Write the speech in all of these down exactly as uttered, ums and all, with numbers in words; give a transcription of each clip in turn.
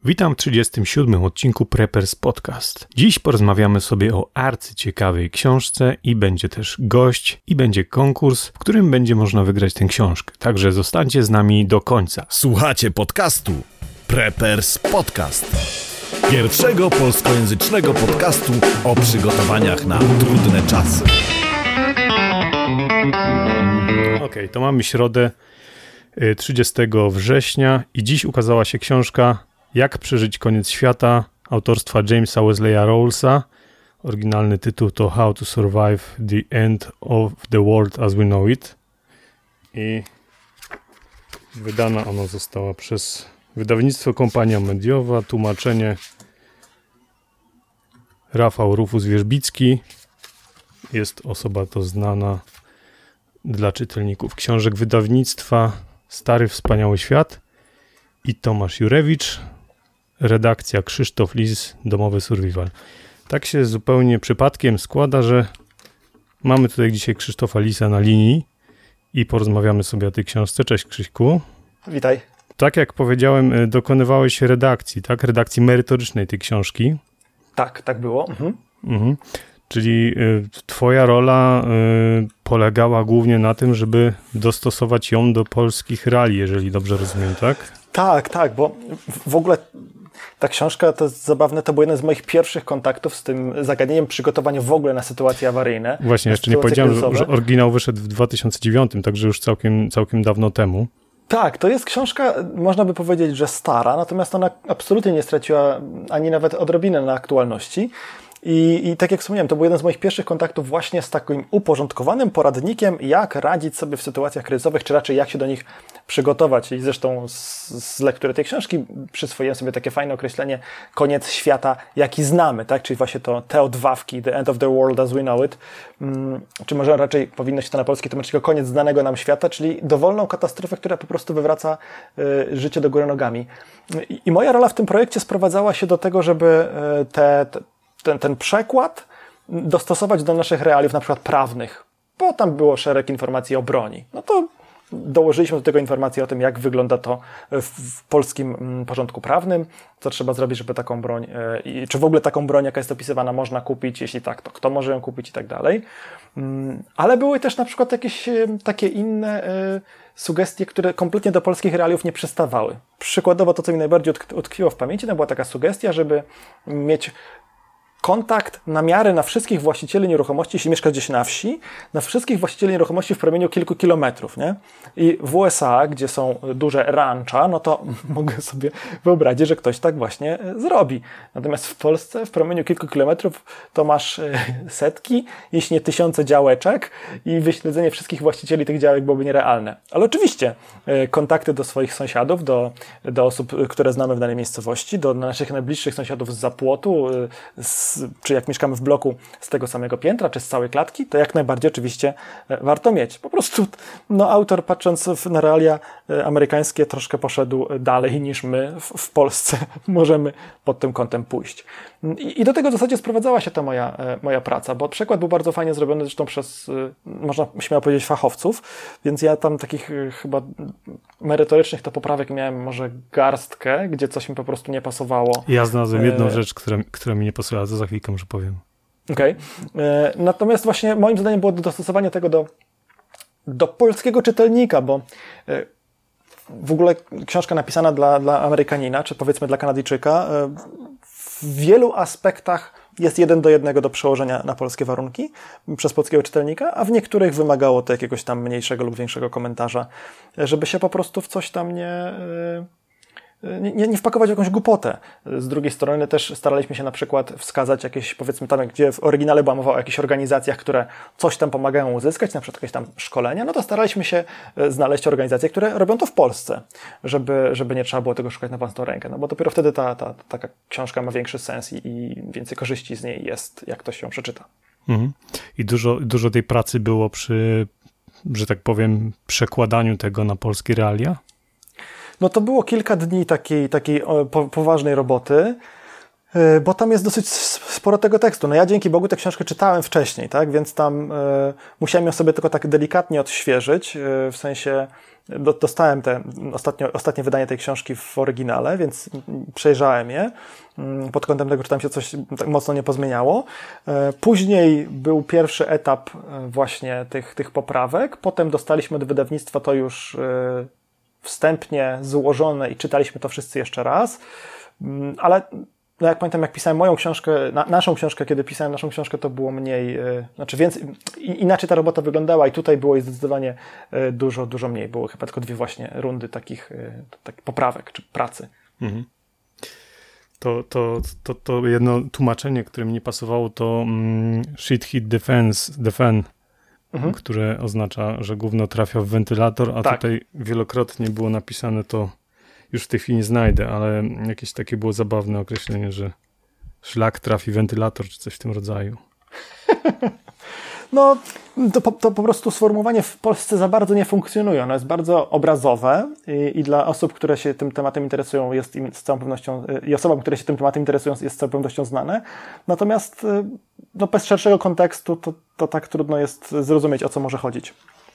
Witam w trzydziestym siódmym odcinku Preppers Podcast. Dziś porozmawiamy sobie o arcyciekawej książce i będzie też gość i będzie konkurs, w którym będzie można wygrać tę książkę. Także zostańcie z nami do końca. Słuchacie podcastu Preppers Podcast. Pierwszego polskojęzycznego podcastu o przygotowaniach na trudne czasy. Okej, okay, to mamy środę trzydziestego września i dziś ukazała się książka Jak przeżyć koniec świata autorstwa Jamesa Wesleya Rowlesa. Oryginalny tytuł to How to Survive the End of the World as We Know It. I wydana ona została przez wydawnictwo Kompania Mediowa. Tłumaczenie Rafał Rufus-Wierzbicki. Jest osoba to znana dla czytelników książek wydawnictwa Stary Wspaniały Świat i Tomasz Jurewicz. Redakcja Krzysztof Lis, Domowy Survival. Tak się zupełnie przypadkiem składa, że mamy tutaj dzisiaj Krzysztofa Lisa na linii i porozmawiamy sobie o tej książce. Cześć Krzyśku. Witaj. Tak jak powiedziałem, dokonywałeś redakcji, tak? Redakcji merytorycznej tej książki. Tak, tak było. Mhm. Mhm. Czyli y, twoja rola y, polegała głównie na tym, żeby dostosować ją do polskich reali, jeżeli dobrze rozumiem, tak? Tak, tak, bo w ogóle ta książka, to jest zabawne, to był jeden z moich pierwszych kontaktów z tym zagadnieniem przygotowania w ogóle na sytuacje awaryjne. Właśnie, jeszcze nie powiedziałem, że, że oryginał wyszedł w dwa tysiące dziewiątym, także już całkiem, całkiem dawno temu. Tak, to jest książka, można by powiedzieć, że stara, natomiast ona absolutnie nie straciła ani nawet odrobinę na aktualności. I, I tak jak wspomniałem, to był jeden z moich pierwszych kontaktów właśnie z takim uporządkowanym poradnikiem, jak radzić sobie w sytuacjach kryzysowych, czy raczej jak się do nich przygotować. I zresztą z, z lektury tej książki przyswoiłem sobie takie fajne określenie koniec świata, jaki znamy, tak? Czyli właśnie to te odwawki, the end of the world as we know it, hmm, czy może raczej powinno się to na polski tłumaczyć jako koniec znanego nam świata, czyli dowolną katastrofę, która po prostu wywraca y, życie do góry nogami. I, I moja rola w tym projekcie sprowadzała się do tego, żeby y, te, te Ten, ten przekład dostosować do naszych realiów, na przykład prawnych, bo tam było szereg informacji o broni. No to dołożyliśmy do tego informacji o tym, jak wygląda to w, w polskim porządku prawnym, co trzeba zrobić, żeby taką broń, i czy w ogóle taką broń, jaka jest opisywana, można kupić, jeśli tak, to kto może ją kupić i tak dalej. Ale były też na przykład jakieś takie inne sugestie, które kompletnie do polskich realiów nie przystawały. Przykładowo to, co mi najbardziej utkwiło w pamięci, to była taka sugestia, żeby mieć kontakt na miarę na wszystkich właścicieli nieruchomości, jeśli mieszka gdzieś na wsi, na wszystkich właścicieli nieruchomości w promieniu kilku kilometrów, nie? I w U S A, gdzie są duże rancha, no to mogę sobie wyobrazić, że ktoś tak właśnie zrobi. Natomiast w Polsce w promieniu kilku kilometrów to masz setki, jeśli nie tysiące działeczek i wyśledzenie wszystkich właścicieli tych działek byłoby nierealne. Ale oczywiście kontakty do swoich sąsiadów, do, do osób, które znamy w danej miejscowości, do naszych najbliższych sąsiadów z zapłotu, z czy jak mieszkamy w bloku z tego samego piętra, czy z całej klatki, to jak najbardziej oczywiście warto mieć. Po prostu no, autor, patrząc na realia amerykańskie, troszkę poszedł dalej niż my w, w Polsce możemy pod tym kątem pójść. I, I do tego w zasadzie sprowadzała się ta moja, moja praca, bo przekład był bardzo fajnie zrobiony zresztą przez, można śmiało powiedzieć, fachowców, więc ja tam takich chyba merytorycznych to poprawek miałem może garstkę, gdzie coś mi po prostu nie pasowało. Ja znalazłem jedną e... rzecz, która, która mi nie pasowała, to za chwilkę może powiem. Okej. Okay. Natomiast właśnie moim zadaniem było dostosowanie tego do, do polskiego czytelnika, bo w ogóle książka napisana dla, dla Amerykanina, czy powiedzmy dla Kanadyjczyka, w wielu aspektach jest jeden do jednego do przełożenia na polskie warunki przez polskiego czytelnika, a w niektórych wymagało to jakiegoś tam mniejszego lub większego komentarza, żeby się po prostu w coś tam nie... Nie, nie wpakować w jakąś głupotę. Z drugiej strony też staraliśmy się na przykład wskazać jakieś, powiedzmy tam, gdzie w oryginale była mowa o jakichś organizacjach, które coś tam pomagają uzyskać, na przykład jakieś tam szkolenia, no to staraliśmy się znaleźć organizacje, które robią to w Polsce, żeby, żeby nie trzeba było tego szukać na własną rękę, no bo dopiero wtedy ta, ta, taka książka ma większy sens i, i więcej korzyści z niej jest, jak ktoś ją przeczyta. Mhm. I dużo, dużo tej pracy było przy, że tak powiem, przekładaniu tego na polskie realia? No to było kilka dni takiej, takiej po, poważnej roboty. Bo tam jest dosyć sporo tego tekstu. No ja dzięki Bogu tę książkę czytałem wcześniej, tak? Więc tam y, musiałem ją sobie tylko tak delikatnie odświeżyć, y, w sensie do, dostałem te ostatnio, ostatnie wydanie tej książki w oryginale, więc przejrzałem je. Y, pod kątem tego, czy tam się coś tak mocno nie pozmieniało. Y, później był pierwszy etap y, właśnie tych, tych poprawek. Potem dostaliśmy od wydawnictwa to już y, wstępnie złożone i czytaliśmy to wszyscy jeszcze raz. Y, ale no jak pamiętam, jak pisałem moją książkę, na, naszą książkę, kiedy pisałem naszą książkę, to było mniej, yy, znaczy więcej, inaczej ta robota wyglądała i tutaj było jej zdecydowanie yy, dużo, dużo mniej. Było chyba tylko dwie właśnie rundy takich yy, tak poprawek czy pracy. Mhm. To, to, to, to jedno tłumaczenie, które mi nie pasowało, to mm, shit hit the fence, the fan, mhm. które oznacza, że gówno trafia w wentylator, a tak. Tutaj wielokrotnie było napisane to, już w tej chwili nie znajdę, ale jakieś takie było zabawne określenie, że szlak trafi wentylator, czy coś w tym rodzaju. No, to po, to po prostu sformułowanie w Polsce za bardzo nie funkcjonuje. Ono jest bardzo obrazowe i, i dla osób, które się tym tematem interesują, jest im z całą pewnością, i osobom, które się tym tematem interesują, jest z całą pewnością znane. Natomiast no, bez szerszego kontekstu to, to tak trudno jest zrozumieć, o co może chodzić.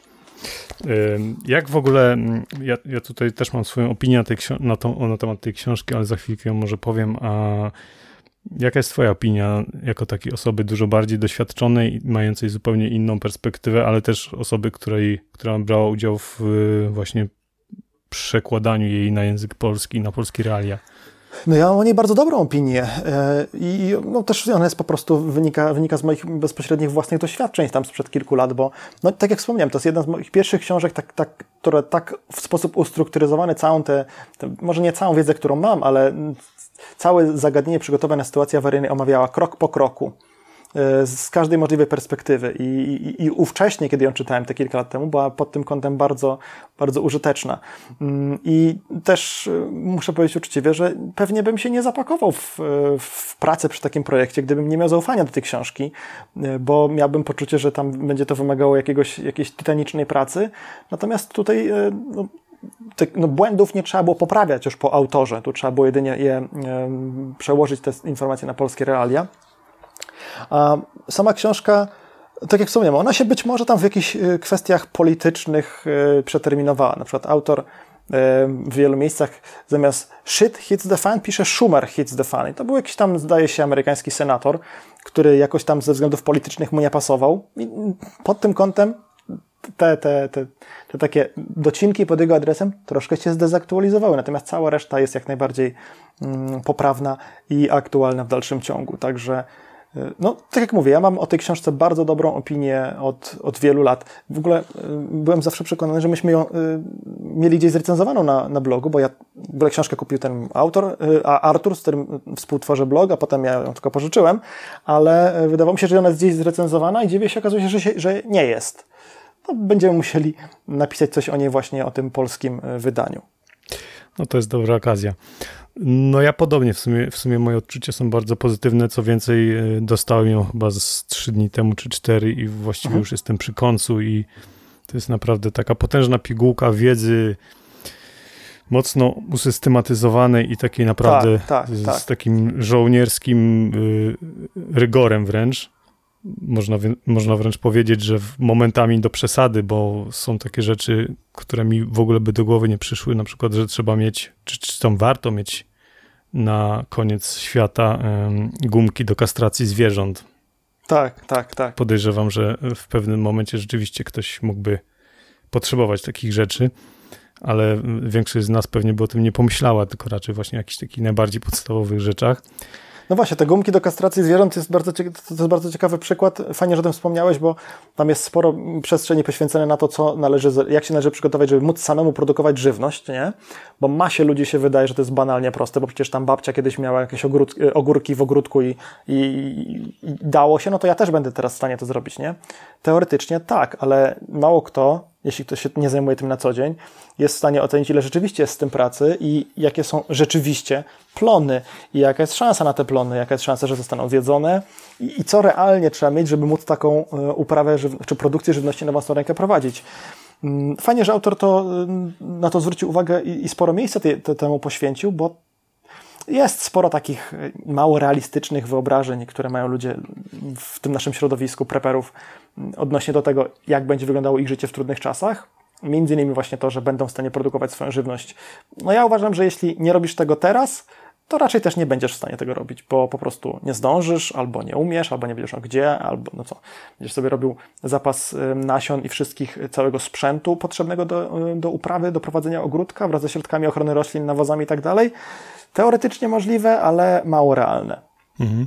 Jak w ogóle, ja, ja tutaj też mam swoją opinię na, tej, na, tą, na temat tej książki, ale za chwilkę ją może powiem, a jaka jest twoja opinia jako takiej osoby dużo bardziej doświadczonej, mającej zupełnie inną perspektywę, ale też osoby, której, która brała udział w właśnie przekładaniu jej na język polski, na polskie realia? No ja mam o niej bardzo dobrą opinię i no też ona jest po prostu, wynika, wynika z moich bezpośrednich własnych doświadczeń tam sprzed kilku lat, bo no tak jak wspomniałem, to jest jedna z moich pierwszych książek, tak, tak, które tak w sposób ustrukturyzowany całą tę, może nie całą wiedzę, którą mam, ale całe zagadnienie przygotowania sytuacji awaryjnej omawiała krok po kroku. Z każdej możliwej perspektywy I, i, i ówcześnie, kiedy ją czytałem te kilka lat temu, była pod tym kątem bardzo, bardzo użyteczna. I też muszę powiedzieć uczciwie, że pewnie bym się nie zapakował w, w pracę przy takim projekcie, gdybym nie miał zaufania do tej książki, bo miałbym poczucie, że tam będzie to wymagało jakiegoś, jakiejś tytanicznej pracy. Natomiast tutaj no, te, no, błędów nie trzeba było poprawiać już po autorze. Tu trzeba było jedynie je e, przełożyć te informacje na polskie realia. A sama książka, tak jak wspomniałem, ona się być może tam w jakichś kwestiach politycznych przeterminowała. Na przykład autor w wielu miejscach zamiast shit hits the fan pisze Schumer hits the fan. I to był jakiś tam, zdaje się, amerykański senator, który jakoś tam ze względów politycznych mu nie pasował. I pod tym kątem te, te, te, te takie docinki pod jego adresem troszkę się zdezaktualizowały. Natomiast cała reszta jest jak najbardziej mm, poprawna i aktualna w dalszym ciągu. Także no, tak jak mówię, ja mam o tej książce bardzo dobrą opinię od, od wielu lat. W ogóle y, byłem zawsze przekonany, że myśmy ją y, mieli gdzieś zrecenzowaną na, na blogu, bo ja w ogóle książkę kupił ten autor, y, a Artur, z którym współtworzę blog, a potem ja ją tylko pożyczyłem, ale y, wydawało mi się, że ona jest gdzieś zrecenzowana i dziwię się, okazuje się, że, się, że nie jest. No, będziemy musieli napisać coś o niej właśnie, o tym polskim y, wydaniu. No to jest dobra okazja. No ja podobnie, w sumie, w sumie moje odczucia są bardzo pozytywne, co więcej dostałem ją chyba z trzy dni temu czy cztery i właściwie mhm. już jestem przy końcu i to jest naprawdę taka potężna pigułka wiedzy mocno usystematyzowanej i takiej naprawdę tak, tak, z, tak. z takim żołnierskim y, rygorem wręcz. Można, można wręcz powiedzieć, że momentami do przesady, bo są takie rzeczy, które mi w ogóle by do głowy nie przyszły, na przykład, że trzeba mieć, czy, czy tam warto mieć na koniec świata um, gumki do kastracji zwierząt. Tak, tak, tak. Podejrzewam, że w pewnym momencie rzeczywiście ktoś mógłby potrzebować takich rzeczy, ale większość z nas pewnie by o tym nie pomyślała, tylko raczej właśnie o jakichś takich najbardziej podstawowych rzeczach. No właśnie, te gumki do kastracji zwierząt jest bardzo, to jest bardzo ciekawy przykład. Fajnie, że o tym wspomniałeś, bo tam jest sporo przestrzeni poświęcone na to, co należy, jak się należy przygotować, żeby móc samemu produkować żywność, nie? Bo masie ludzi się wydaje, że to jest banalnie proste, bo przecież tam babcia kiedyś miała jakieś ogród, ogórki w ogródku i, i, i dało się, no to ja też będę teraz w stanie to zrobić, nie? Teoretycznie tak, ale mało kto, jeśli ktoś się nie zajmuje tym na co dzień, jest w stanie ocenić, ile rzeczywiście jest z tym pracy i jakie są rzeczywiście plony i jaka jest szansa na te plony, jaka jest szansa, że zostaną zjedzone i, i co realnie trzeba mieć, żeby móc taką uprawę żyw- czy produkcję żywności na własną rękę prowadzić. Fajnie, że autor to, na to zwrócił uwagę i, i sporo miejsca te, te, temu poświęcił, bo jest sporo takich mało realistycznych wyobrażeń, które mają ludzie w tym naszym środowisku preperów odnośnie do tego, jak będzie wyglądało ich życie w trudnych czasach. Między innymi właśnie to, że będą w stanie produkować swoją żywność. No ja uważam, że jeśli nie robisz tego teraz, to raczej też nie będziesz w stanie tego robić, bo po prostu nie zdążysz, albo nie umiesz, albo nie będziesz miał gdzie, albo no co, będziesz sobie robił zapas nasion i wszystkich, całego sprzętu potrzebnego do, do uprawy, do prowadzenia ogródka wraz ze środkami ochrony roślin, nawozami i tak dalej. Teoretycznie możliwe, ale mało realne. Mhm.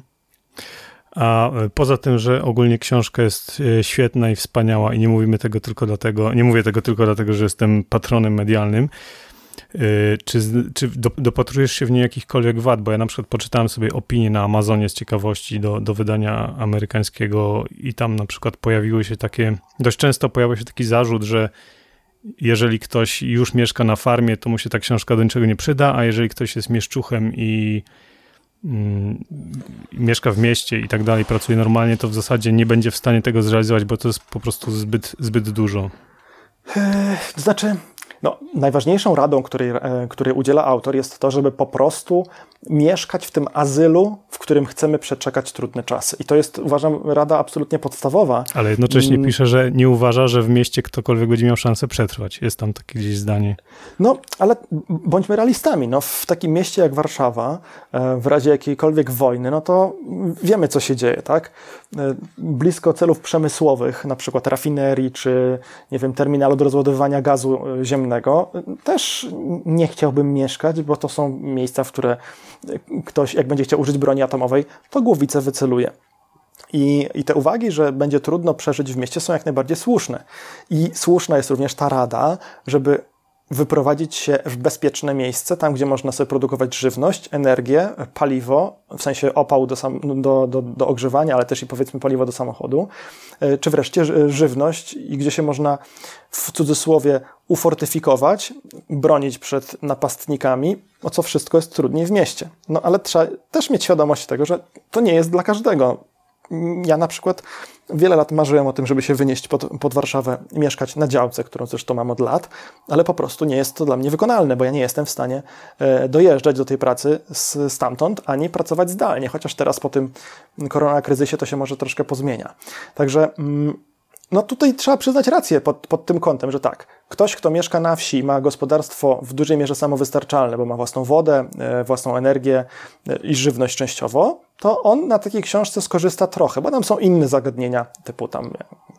A poza tym, że ogólnie książka jest świetna i wspaniała i nie mówimy tego tylko dlatego, nie mówię tego tylko dlatego, że jestem patronem medialnym, czy, czy dopatrujesz się w niej jakichkolwiek wad? Bo ja na przykład poczytałem sobie opinie na Amazonie z ciekawości do, do wydania amerykańskiego i tam na przykład pojawiły się takie, dość często pojawił się taki zarzut, że jeżeli ktoś już mieszka na farmie, to mu się ta książka do niczego nie przyda, a jeżeli ktoś jest mieszczuchem i mm, mieszka w mieście i tak dalej, pracuje normalnie, to w zasadzie nie będzie w stanie tego zrealizować, bo to jest po prostu zbyt, zbyt dużo. To znaczy, no, najważniejszą radą, której, której udziela autor, jest to, żeby po prostu mieszkać w tym azylu, w którym chcemy przeczekać trudne czasy. I to jest, uważam, rada absolutnie podstawowa. Ale jednocześnie mm. pisze, że nie uważa, że w mieście ktokolwiek będzie miał szansę przetrwać. Jest tam takie gdzieś zdanie. No, ale bądźmy realistami. No, w takim mieście jak Warszawa, w razie jakiejkolwiek wojny, no to wiemy, co się dzieje, tak? Blisko celów przemysłowych, na przykład rafinerii, czy, nie wiem, terminalu do rozładowywania gazu ziemnego, też nie chciałbym mieszkać, bo to są miejsca, w które ktoś, jak będzie chciał użyć broni atomowej, to głowicę wyceluje. I, I te uwagi, że będzie trudno przeżyć w mieście, są jak najbardziej słuszne. I słuszna jest również ta rada, żeby wyprowadzić się w bezpieczne miejsce, tam gdzie można sobie produkować żywność, energię, paliwo, w sensie opał do, sam, do, do, do ogrzewania, ale też i powiedzmy paliwo do samochodu, czy wreszcie żywność, i gdzie się można w cudzysłowie ufortyfikować, bronić przed napastnikami, o co wszystko jest trudniej w mieście. No ale trzeba też mieć świadomość tego, że to nie jest dla każdego. Ja na przykład wiele lat marzyłem o tym, żeby się wynieść pod, pod Warszawę i mieszkać na działce, którą zresztą mam od lat, ale po prostu nie jest to dla mnie wykonalne, bo ja nie jestem w stanie e, dojeżdżać do tej pracy z, stamtąd, ani pracować zdalnie, chociaż teraz po tym koronakryzysie to się może troszkę pozmienia. Także mm, no tutaj trzeba przyznać rację pod, pod tym kątem, że tak, ktoś, kto mieszka na wsi i ma gospodarstwo w dużej mierze samowystarczalne, bo ma własną wodę, e, własną energię e, i żywność częściowo, to on na takiej książce skorzysta trochę, bo tam są inne zagadnienia, typu tam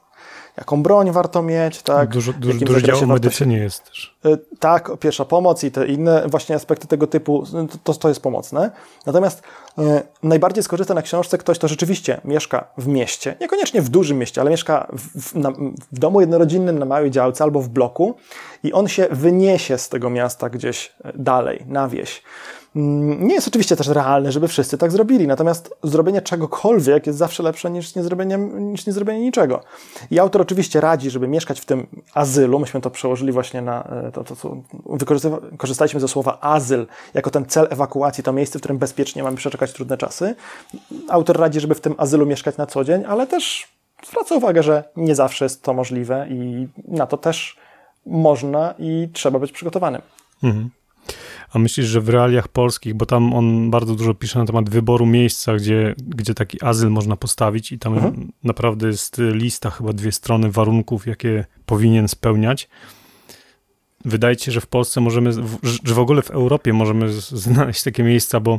jaką broń warto mieć, tak? Dużo, dużo, dużo dział o medycynie jest też. Tak, pierwsza pomoc i te inne właśnie aspekty tego typu, to, to jest pomocne. Natomiast e, najbardziej skorzysta na książce ktoś, kto rzeczywiście mieszka w mieście, niekoniecznie w dużym mieście, ale mieszka w, w, na, w domu jednorodzinnym na małej działce albo w bloku i on się wyniesie z tego miasta gdzieś dalej, na wieś. Nie jest oczywiście też realne, żeby wszyscy tak zrobili, natomiast zrobienie czegokolwiek jest zawsze lepsze niż niezrobienie, niż niezrobienie niczego. I autor oczywiście radzi, żeby mieszkać w tym azylu, myśmy to przełożyli właśnie na, to, to, to wykorzystaliśmy ze słowa azyl jako ten cel ewakuacji, to miejsce, w którym bezpiecznie mamy przeczekać trudne czasy. Autor radzi, żeby w tym azylu mieszkać na co dzień, ale też zwraca uwagę, że nie zawsze jest to możliwe i na to też można i trzeba być przygotowanym. Mhm. A myślisz, że w realiach polskich, bo tam on bardzo dużo pisze na temat wyboru miejsca, gdzie, gdzie taki azyl można postawić i tam mhm. naprawdę jest lista, chyba dwie strony warunków, jakie powinien spełniać. Wydaje ci się, że w Polsce możemy, że w ogóle w Europie możemy znaleźć takie miejsca, bo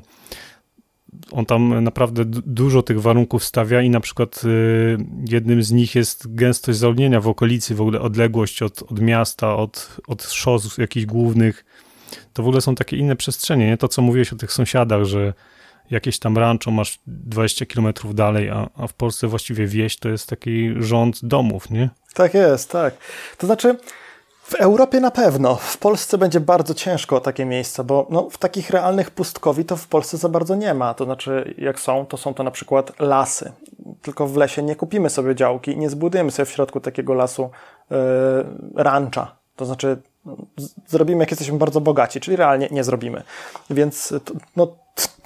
on tam naprawdę dużo tych warunków stawia i na przykład y, jednym z nich jest gęstość zaludnienia w okolicy, w ogóle odległość od, od miasta, od, od szos jakichś głównych. To w ogóle są takie inne przestrzenie, nie? To, co mówiłeś o tych sąsiadach, że jakieś tam rancho masz dwadzieścia kilometrów dalej, a, a w Polsce właściwie wieś to jest taki rząd domów, nie? Tak jest, tak. To znaczy w Europie na pewno, w Polsce będzie bardzo ciężko o takie miejsca, bo no, w takich realnych pustkowi to w Polsce za bardzo nie ma. To znaczy jak są, to są to na przykład lasy. Tylko w lesie nie kupimy sobie działki i nie zbudujemy sobie w środku takiego lasu yy, rancha. To znaczy zrobimy, jak jesteśmy bardzo bogaci, czyli realnie nie zrobimy. Więc no,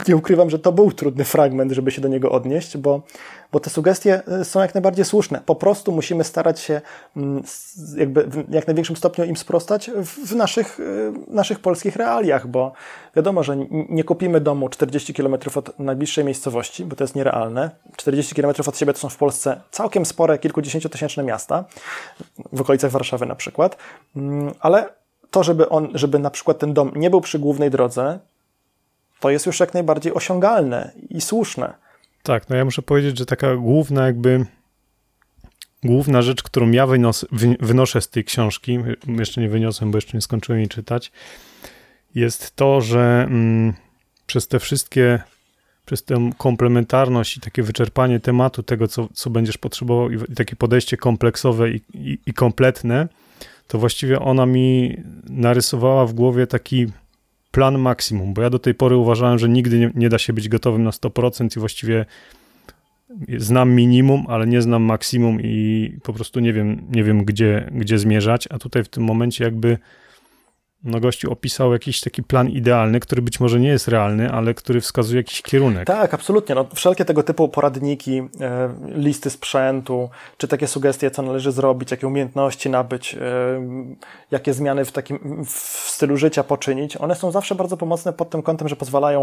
nie ukrywam, że to był trudny fragment, żeby się do niego odnieść, bo, bo te sugestie są jak najbardziej słuszne. Po prostu musimy starać się jakby w jak największym stopniu im sprostać w naszych, naszych polskich realiach, bo wiadomo, że nie kupimy domu czterdzieści kilometrów od najbliższej miejscowości, bo to jest nierealne. czterdzieści kilometrów od siebie to są w Polsce całkiem spore, kilkudziesięciotysięczne miasta, w okolicach Warszawy na przykład, ale to, żeby on, żeby na przykład ten dom nie był przy głównej drodze, to jest już jak najbardziej osiągalne i słuszne. Tak, no ja muszę powiedzieć, że taka główna jakby główna rzecz, którą ja wynos, wy, wynoszę z tej książki, jeszcze nie wyniosłem, bo jeszcze nie skończyłem jej czytać, jest to, że mm, przez te wszystkie, przez tę komplementarność i takie wyczerpanie tematu tego, co, co będziesz potrzebował i, i takie podejście kompleksowe i, i, i kompletne, to właściwie ona mi narysowała w głowie taki plan maksimum, bo ja do tej pory uważałem, że nigdy nie, nie da się być gotowym na sto procent i właściwie znam minimum, ale nie znam maksimum i po prostu nie wiem, nie wiem gdzie, gdzie zmierzać, a tutaj w tym momencie jakby no gościu opisał jakiś taki plan idealny, który być może nie jest realny, ale który wskazuje jakiś kierunek. Tak, absolutnie. No, wszelkie tego typu poradniki, e, listy sprzętu, czy takie sugestie, co należy zrobić, jakie umiejętności nabyć, e, jakie zmiany w takim w stylu życia poczynić, one są zawsze bardzo pomocne pod tym kątem, że pozwalają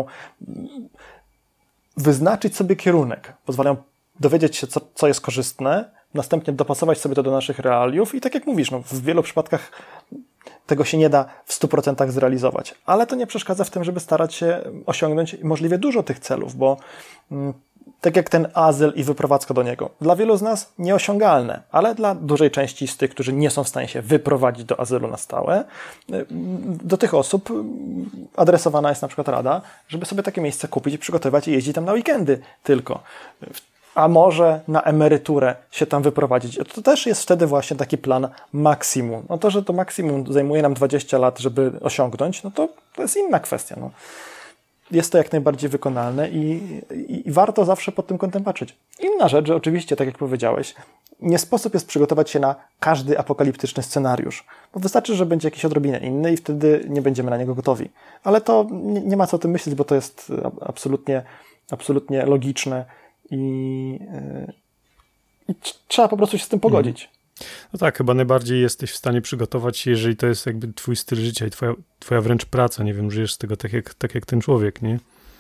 wyznaczyć sobie kierunek, pozwalają dowiedzieć się, co, co jest korzystne, następnie dopasować sobie to do naszych realiów i tak jak mówisz, no, w wielu przypadkach tego się nie da w stu procentach zrealizować. Ale to nie przeszkadza w tym, żeby starać się osiągnąć możliwie dużo tych celów, bo mm, tak jak ten azyl i wyprowadzka do niego, dla wielu z nas nieosiągalne, ale dla dużej części z tych, którzy nie są w stanie się wyprowadzić do azylu na stałe, do tych osób adresowana jest na przykład rada, żeby sobie takie miejsce kupić i przygotować i jeździć tam na weekendy tylko. A może na emeryturę się tam wyprowadzić. To też jest wtedy właśnie taki plan maksimum. No to, że to maksimum zajmuje nam dwadzieścia lat, żeby osiągnąć, no to, to jest inna kwestia. No. Jest to jak najbardziej wykonalne i, i, i warto zawsze pod tym kątem patrzeć. Inna rzecz, że oczywiście, tak jak powiedziałeś, nie sposób jest przygotować się na każdy apokaliptyczny scenariusz. Bo wystarczy, że będzie jakiś odrobinę inny i wtedy nie będziemy na niego gotowi. Ale to nie, nie ma co o tym myśleć, bo to jest absolutnie, absolutnie logiczne. I, yy, i trzeba po prostu się z tym pogodzić. No tak, chyba najbardziej jesteś w stanie przygotować się, jeżeli to jest jakby twój styl życia i twoja, twoja wręcz praca, nie wiem, żyjesz z tego tak jak, tak jak ten człowiek, nie?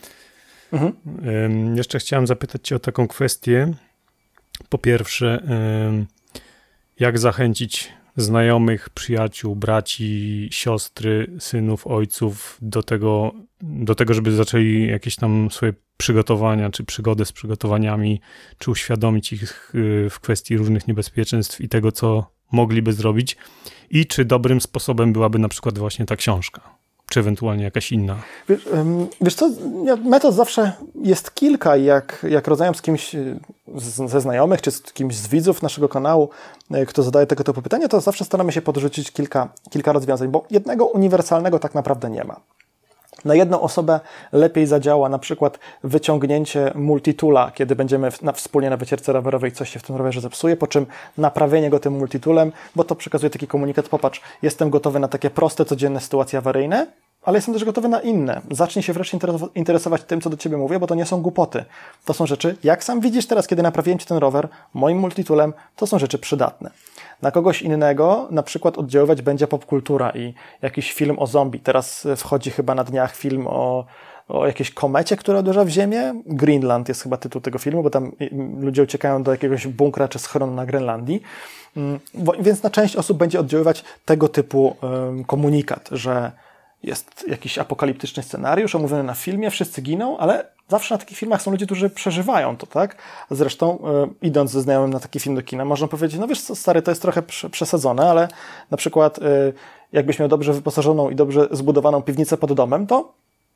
Mhm. Ym, jeszcze chciałem zapytać cię o taką kwestię. Po pierwsze, ym, jak zachęcić znajomych, przyjaciół, braci, siostry, synów, ojców do tego, do tego, żeby zaczęli jakieś tam swoje przygotowania, czy przygodę z przygotowaniami, czy uświadomić ich w kwestii różnych niebezpieczeństw i tego, co mogliby zrobić i czy dobrym sposobem byłaby na przykład właśnie ta książka, czy ewentualnie jakaś inna. Wiesz, wiesz co, metod zawsze jest kilka, jak, jak rozmawiam z kimś z, ze znajomych, czy z kimś z widzów naszego kanału, kto zadaje tego typu pytania, to zawsze staramy się podrzucić kilka, kilka rozwiązań, bo jednego uniwersalnego tak naprawdę nie ma. Na jedną osobę lepiej zadziała na przykład wyciągnięcie multitoola, kiedy będziemy na, wspólnie na wycieczce rowerowej, coś się w tym rowerze zepsuje, po czym naprawienie go tym multitoolem, bo to przekazuje taki komunikat, popatrz, jestem gotowy na takie proste, codzienne sytuacje awaryjne, ale jestem też gotowy na inne. Zacznij się wreszcie interesować tym, co do ciebie mówię, bo to nie są głupoty. To są rzeczy, jak sam widzisz teraz, kiedy naprawiłem ci ten rower moim multitoolem, to są rzeczy przydatne. Na kogoś innego na przykład oddziaływać będzie popkultura i jakiś film o zombie. Teraz wchodzi chyba na dniach film o, o jakiejś komecie, która uderza w ziemię. Greenland jest chyba tytuł tego filmu, bo tam ludzie uciekają do jakiegoś bunkra czy schronu na Grenlandii. Bo, więc na część osób będzie oddziaływać tego typu um, komunikat, że jest jakiś apokaliptyczny scenariusz omówiony na filmie, wszyscy giną, ale zawsze na takich filmach są ludzie, którzy przeżywają to, tak? Zresztą e, idąc ze znajomym na taki film do kina, można powiedzieć, no wiesz co, stary, to jest trochę przesadzone, ale na przykład e, jakbyś miał dobrze wyposażoną i dobrze zbudowaną piwnicę pod domem, to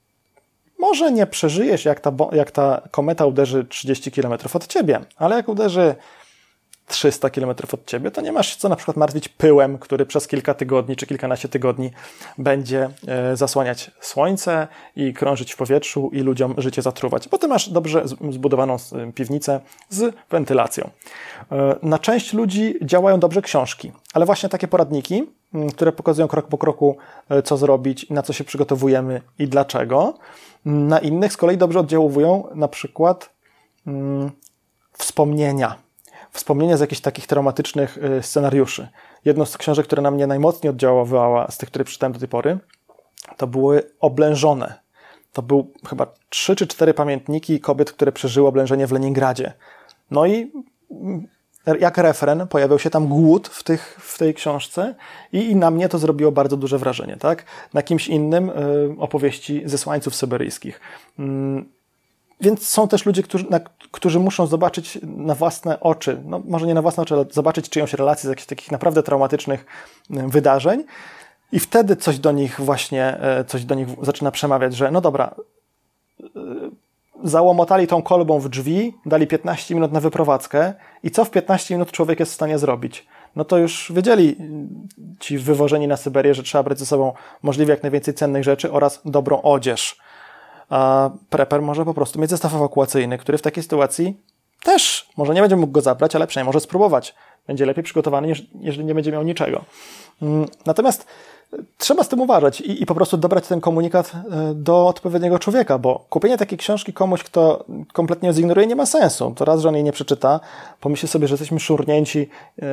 może nie przeżyjesz, jak ta, jak ta kometa uderzy trzydzieści kilometrów od ciebie, ale jak uderzy trzysta kilometrów od ciebie, to nie masz się co na przykład martwić pyłem, który przez kilka tygodni czy kilkanaście tygodni będzie e, zasłaniać słońce i krążyć w powietrzu i ludziom życie zatruwać, bo ty masz dobrze zbudowaną piwnicę z wentylacją. E, na część ludzi działają dobrze książki, ale właśnie takie poradniki, które pokazują krok po kroku, co zrobić, na co się przygotowujemy i dlaczego. Na innych z kolei dobrze oddziałują na przykład mm, wspomnienia. Wspomnienia z jakichś takich traumatycznych y, scenariuszy. Jedną z książek, która na mnie najmocniej oddziaływała, z tych, które przeczytałem do tej pory, to były Oblężone. To był chyba trzy czy cztery pamiętniki kobiet, które przeżyły oblężenie w Leningradzie. No i jak refren pojawiał się tam głód w, tych, w tej książce i, i na mnie to zrobiło bardzo duże wrażenie. Tak? Na kimś innym y, opowieści zesłańców syberyjskich. Y, Więc są też ludzie, którzy, na, którzy muszą zobaczyć na własne oczy, no może nie na własne oczy, ale zobaczyć czyjąś relację z jakichś takich naprawdę traumatycznych wydarzeń i wtedy coś do nich właśnie, coś do nich zaczyna przemawiać, że no dobra, załomotali tą kolbą w drzwi, dali piętnaście minut na wyprowadzkę i co w piętnaście minut człowiek jest w stanie zrobić? No to już wiedzieli ci wywożeni na Syberię, że trzeba brać ze sobą możliwie jak najwięcej cennych rzeczy oraz dobrą odzież. A preper może po prostu mieć zestaw ewakuacyjny, który w takiej sytuacji też może nie będzie mógł go zabrać, ale przynajmniej może spróbować. Będzie lepiej przygotowany, jeżeli nie będzie miał niczego. Natomiast trzeba z tym uważać i, i po prostu dobrać ten komunikat do odpowiedniego człowieka, bo kupienie takiej książki komuś, kto kompletnie ją zignoruje, nie ma sensu. To raz, że on jej nie przeczyta, pomyśli sobie, że jesteśmy szurnięci,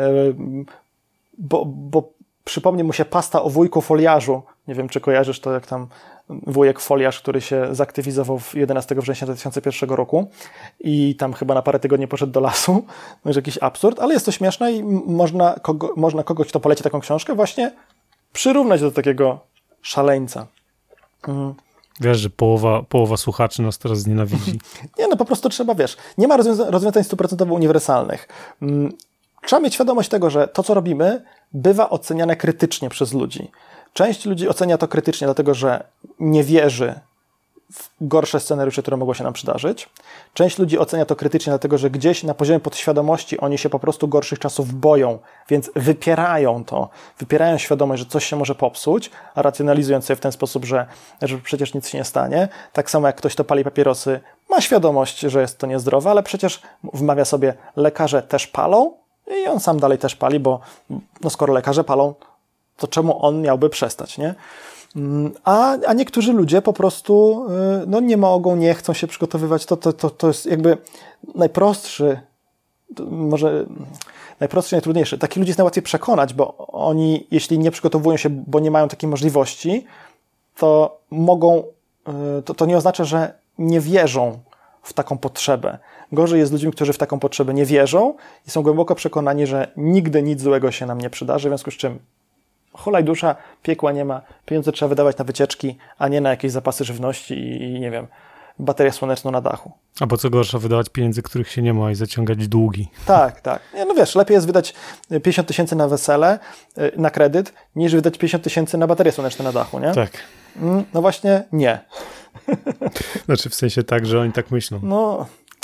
bo, bo przypomni mu się pasta o wujku foliarzu. Nie wiem, czy kojarzysz to, jak tam wujek foliarz, który się zaktywizował jedenastego września dwa tysiące pierwszego roku i tam chyba na parę tygodni poszedł do lasu. No, jest jakiś absurd, ale jest to śmieszne i można, kogo, można kogoś, kto poleci taką książkę, właśnie przyrównać do takiego szaleńca. Mhm. Wiesz, że połowa, połowa słuchaczy nas teraz znienawidzi. Nie, no po prostu trzeba, wiesz, nie ma rozwiąza- rozwiązań stuprocentowo uniwersalnych. Mhm. Trzeba mieć świadomość tego, że to, co robimy, bywa oceniane krytycznie przez ludzi. Część ludzi ocenia to krytycznie, dlatego że nie wierzy w gorsze scenariusze, które mogło się nam przydarzyć. Część ludzi ocenia to krytycznie, dlatego że gdzieś na poziomie podświadomości oni się po prostu gorszych czasów boją, więc wypierają to. Wypierają świadomość, że coś się może popsuć, a racjonalizując sobie w ten sposób, że, że przecież nic się nie stanie. Tak samo jak ktoś, kto pali papierosy, ma świadomość, że jest to niezdrowe, ale przecież wmawia sobie, lekarze też palą i on sam dalej też pali, bo no skoro lekarze palą, to czemu on miałby przestać, nie? A, a niektórzy ludzie po prostu no, nie mogą, nie chcą się przygotowywać. To, to, to, to jest jakby najprostszy, może najprostszy, najtrudniejszy. Takich ludzi jest najłatwiej przekonać, bo oni, jeśli nie przygotowują się, bo nie mają takiej możliwości, to mogą, to, to nie oznacza, że nie wierzą w taką potrzebę. Gorzej jest z ludźmi, którzy w taką potrzebę nie wierzą i są głęboko przekonani, że nigdy nic złego się nam nie przydarzy, w związku z czym hulaj dusza, piekła nie ma, pieniądze trzeba wydawać na wycieczki, a nie na jakieś zapasy żywności i, i nie wiem, baterię słoneczną na dachu. Albo co gorsza, wydawać pieniędzy, których się nie ma i zaciągać długi. Tak, tak. No wiesz, lepiej jest wydać pięćdziesiąt tysięcy na wesele, na kredyt, niż wydać pięćdziesiąt tysięcy na baterie słoneczne na dachu, nie? Tak. No właśnie nie. Znaczy w sensie tak, że oni tak myślą. No,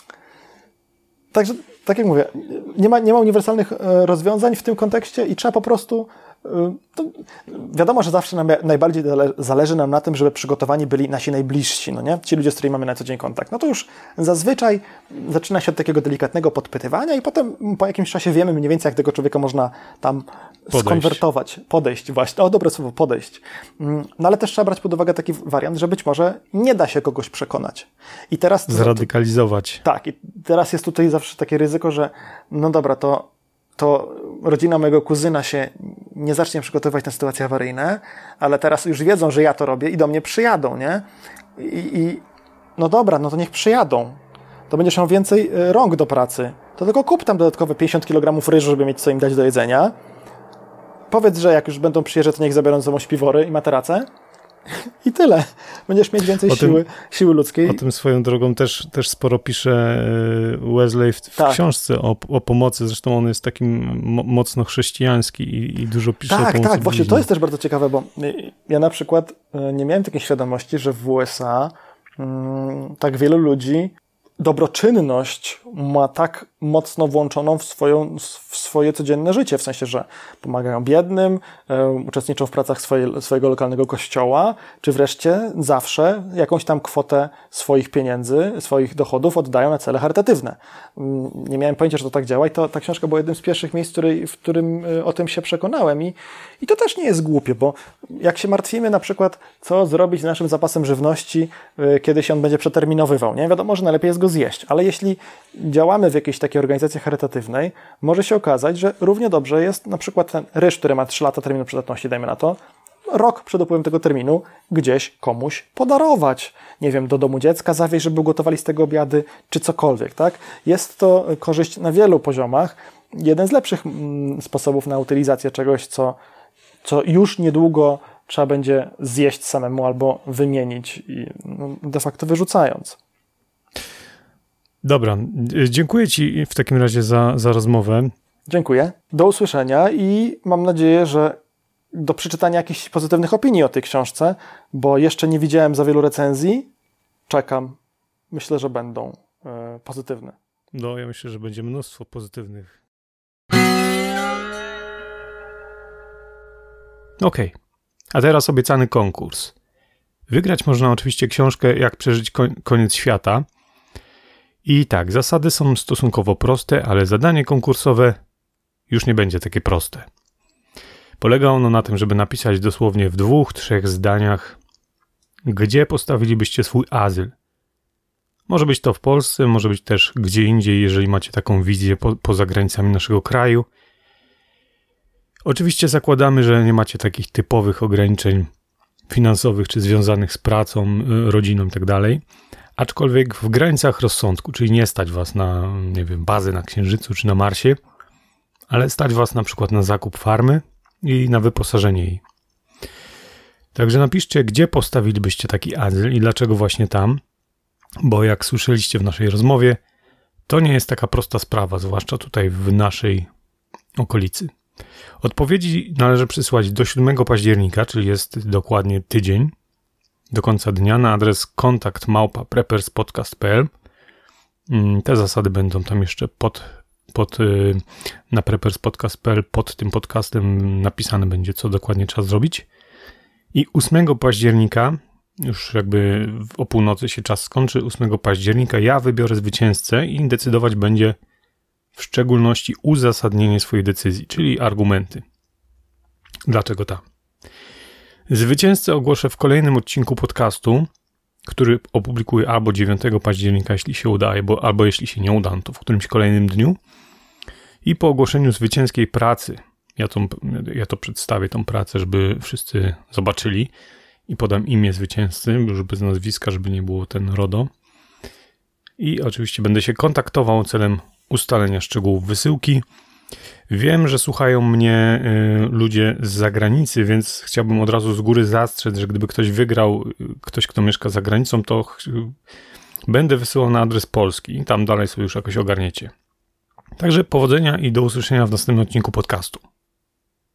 także tak jak mówię, nie ma, nie ma uniwersalnych rozwiązań w tym kontekście i trzeba po prostu to wiadomo, że zawsze nam, najbardziej zależy nam na tym, żeby przygotowani byli nasi najbliżsi, no nie? Ci ludzie, z którymi mamy na co dzień kontakt. No to już zazwyczaj zaczyna się od takiego delikatnego podpytywania i potem po jakimś czasie wiemy mniej więcej, jak tego człowieka można tam podejść. skonwertować, podejść właśnie. O, dobre słowo, podejść. No ale też trzeba brać pod uwagę taki wariant, że być może nie da się kogoś przekonać. I teraz... Zradykalizować. Tak, i teraz jest tutaj zawsze takie ryzyko, że no dobra, to to rodzina mojego kuzyna się nie zacznie przygotowywać na sytuacje awaryjne, ale teraz już wiedzą, że ja to robię i do mnie przyjadą, nie? I, i no dobra, no to niech przyjadą. To będziesz miał więcej rąk do pracy. To tylko kup tam dodatkowe pięćdziesiąt kilogramów ryżu, żeby mieć co im dać do jedzenia. Powiedz, że jak już będą przyjeżdżać, to niech zabiorą ze sobą śpiwory i materace. I tyle. Będziesz mieć więcej o siły, tym, siły ludzkiej. O tym swoją drogą też, też sporo pisze Wesley w, w tak. książce o, o pomocy. Zresztą on jest takim mo- mocno chrześcijański i, i dużo pisze tak, o pomocy. Tak, tak. Właśnie to jest też bardzo ciekawe, bo ja na przykład nie miałem takiej świadomości, że w U S A mm, tak wielu ludzi dobroczynność ma tak mocno włączoną w, swoją, w swoje codzienne życie, w sensie, że pomagają biednym, e, uczestniczą w pracach swoje, swojego lokalnego kościoła, czy wreszcie zawsze jakąś tam kwotę swoich pieniędzy, swoich dochodów oddają na cele charytatywne. Nie miałem pojęcia, że to tak działa i to, ta książka była jednym z pierwszych miejsc, w, której, w którym o tym się przekonałem i, i to też nie jest głupie, bo jak się martwimy na przykład, co zrobić z naszym zapasem żywności, kiedy się on będzie przeterminowywał, nie? Wiadomo, że najlepiej jest go zjeść, ale jeśli działamy w jakiejś takiej organizacji charytatywnej, może się okazać, że równie dobrze jest na przykład ten ryż, który ma trzy lata terminu przydatności, dajmy na to, rok przed upływem tego terminu gdzieś komuś podarować. Nie wiem, do domu dziecka zawieźć, żeby ugotowali z tego obiady, czy cokolwiek, tak? Jest to korzyść na wielu poziomach. Jeden z lepszych mm, sposobów na utylizację czegoś, co, co już niedługo trzeba będzie zjeść samemu albo wymienić, i, no, de facto wyrzucając. Dobra, dziękuję Ci w takim razie za, za rozmowę. Dziękuję. Do usłyszenia i mam nadzieję, że do przeczytania jakichś pozytywnych opinii o tej książce, bo jeszcze nie widziałem za wielu recenzji. Czekam. Myślę, że będą e, pozytywne. No, ja myślę, że będzie mnóstwo pozytywnych. Okej. Okay. A teraz obiecany konkurs. Wygrać można oczywiście książkę Jak przeżyć koń- koniec świata. I tak, zasady są stosunkowo proste, ale zadanie konkursowe już nie będzie takie proste. Polega ono na tym, żeby napisać dosłownie w dwóch, trzech zdaniach, gdzie postawilibyście swój azyl. Może być to w Polsce, może być też gdzie indziej, jeżeli macie taką wizję po, poza granicami naszego kraju. Oczywiście zakładamy, że nie macie takich typowych ograniczeń finansowych czy związanych z pracą, rodziną itd. Aczkolwiek w granicach rozsądku, czyli nie stać was na, nie wiem, bazę na Księżycu czy na Marsie, ale stać was na przykład na zakup farmy i na wyposażenie jej. Także napiszcie, gdzie postawilibyście taki azyl i dlaczego właśnie tam, bo jak słyszeliście w naszej rozmowie, to nie jest taka prosta sprawa, zwłaszcza tutaj w naszej okolicy. Odpowiedzi należy przysłać do siódmego października, czyli jest dokładnie tydzień, do końca dnia, na adres kontakt małpa preperspodcast kropka p l. Te zasady będą tam jeszcze pod, pod, na preperspodcast kropka p l pod tym podcastem napisane będzie, co dokładnie trzeba zrobić. I ósmego października, już jakby o północy się czas skończy, ósmego października ja wybiorę zwycięzcę i decydować będzie w szczególności uzasadnienie swojej decyzji, czyli argumenty. Dlaczego tak? Zwycięzcę ogłoszę w kolejnym odcinku podcastu, który opublikuję albo dziewiątego października, jeśli się uda, albo, albo jeśli się nie uda, no to w którymś kolejnym dniu. I po ogłoszeniu zwycięskiej pracy, ja, tą, ja to przedstawię, tą pracę, żeby wszyscy zobaczyli i podam imię zwycięzcy, już bez nazwiska, żeby nie było ten RODO. I oczywiście będę się kontaktował celem ustalenia szczegółów wysyłki. Wiem, że słuchają mnie y, ludzie z zagranicy, więc chciałbym od razu z góry zastrzec, że gdyby ktoś wygrał, y, ktoś, kto mieszka za granicą, to ch- będę wysyłał na adres polski. Tam dalej sobie już jakoś ogarniecie. Także powodzenia i do usłyszenia w następnym odcinku podcastu.